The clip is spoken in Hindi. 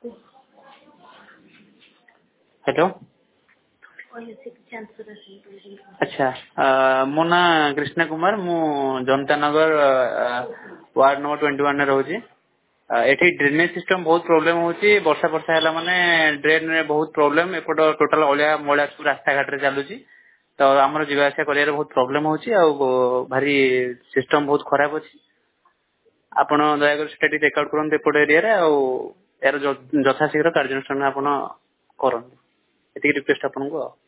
हेलो। अच्छा, मो ना कृष्ण कुमार, मु जनता नगर वार्ड नंबर 21 रोचे। एठी ड्रेनेज सिस्टम बहुत प्रॉब्लम होची। वर्षा वर्षा हैला माने ड्रेन रे बहुत प्रॉब्लम। एपट टोटल ओलिया मोळा सब रास्ता घाट रे चालुची। तो हमर जीवा आसा करिया रे बहुत प्रॉब्लम होची आ भारी सिस्टम बहुत खराब अछि। आपण दया कर स्टडी चेक आउट करन एपट एरिया रे आ यार यथाशीघ्र कार्यानुष्ठान आपण करन। एति रिक्वेस्ट आपन को।